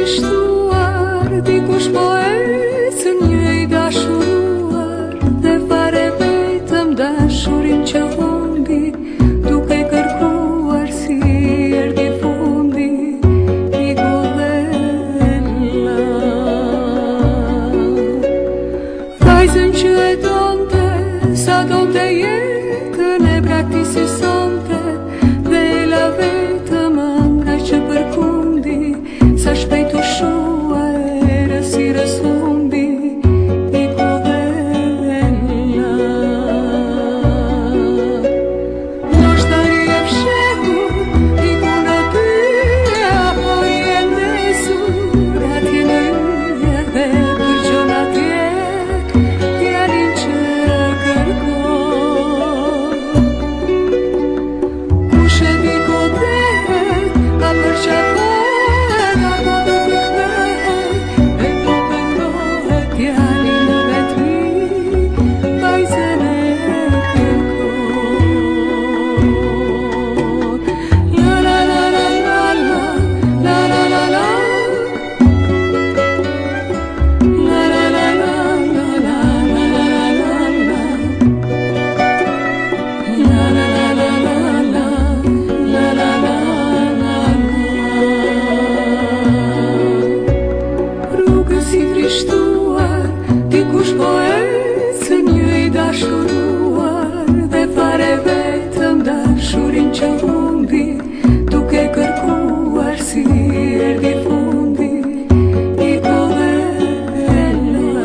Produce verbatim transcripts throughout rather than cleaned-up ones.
trishtuar, dikush po ecë një i dashuruar, dhe fare vetëm dashurin që humbi, duke kërkuar si erdhi fundi i godella. Vajzën që e donte, sa donte jetën e praktisi sonte, dhe e la vetëm anga që përkundi, sa shpejt u shua era si rësumbi i godella. Ndoshta i e fshehur diku në ty, apo i e ndesur atje në yje, dhe për gjon atje djalin që kërkon. Kush e di godet, a për qatë trishtuar, dikush po ecë një i dashuruar, dhe fare vetëm dashurin që humbi, duke kërkuar si erdhi fundi i godella.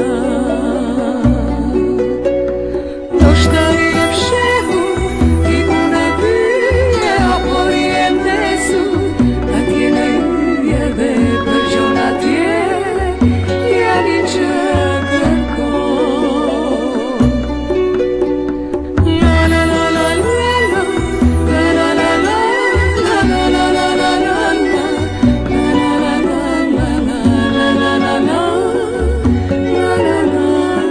Ndoshta i e fshehur diku në ty, apo i e ndesur atje në yje, dhe për gjon atje djalin që kërkon. La la la la la la, la la la la, la la la la la la, la la la la la, la la la la, la la la.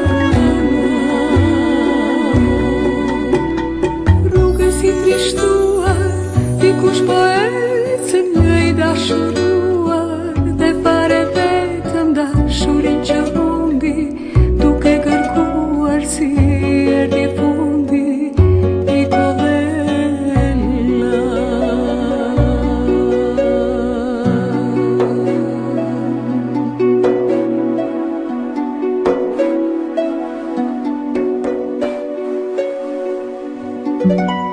Rrugës i trishtuar, dikush po ecë një i dashuruar, dhe fare vetëm dashurin që humbi, duke kërkuar si erdhi fundi i godella. Thank you.